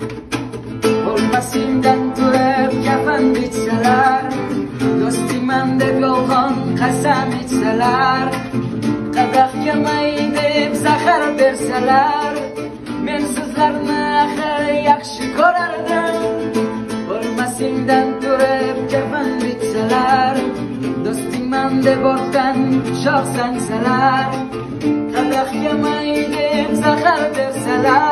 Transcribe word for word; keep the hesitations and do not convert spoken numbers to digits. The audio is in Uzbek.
O'lmasimdan turib kafan bitsalar, do'stingman deb yolg'on qasam ichsalar, qadahga may deb zahar bersalar, men sizlarni axir yaxshi ko'rardim. O'lmasimdan turib kafan bitsalar, do'stingman deb ortdan shoh sansalar, qadahga may deb zahar bersalar,